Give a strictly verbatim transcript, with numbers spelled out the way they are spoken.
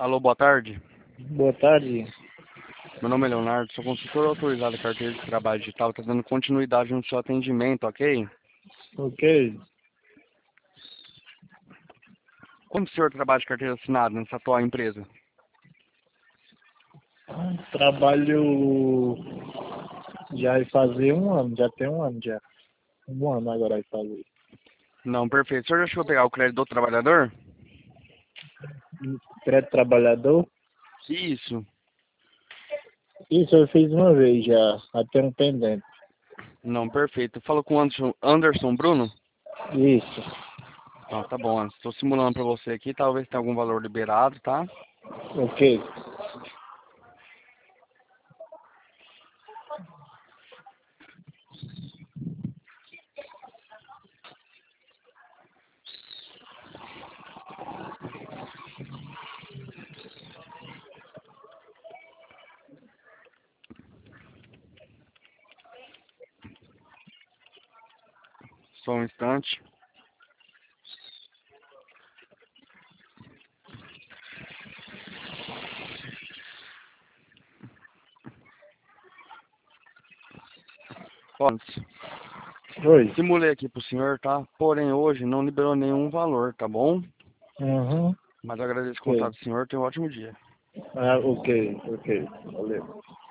Alô, boa tarde. Boa tarde. Meu nome é Leonardo, sou consultor autorizado da carteira de trabalho digital, está dando continuidade no seu atendimento, ok? Ok. Como o senhor trabalha de carteira assinada nessa atual empresa? Trabalho já vai fazer um ano, já tem um ano já. Um ano agora vai fazer. Não, perfeito. O senhor já chegou a pegar o crédito do trabalhador? Crédito trabalhador? Isso. Isso eu fiz uma vez já, até um pendente. Não, perfeito. Falo com o Anderson, Anderson Bruno? Isso. Então, tá bom, Anderson. Estou simulando para você aqui, talvez tenha algum valor liberado, tá? Ok. Só um instante. Ó, Anderson, Oi. simulei aqui pro senhor, tá? Porém, hoje não liberou nenhum valor, tá bom? Uhum. Mas eu agradeço o Ok. contato do senhor, tenha um ótimo dia. Ah, ok, ok. Valeu.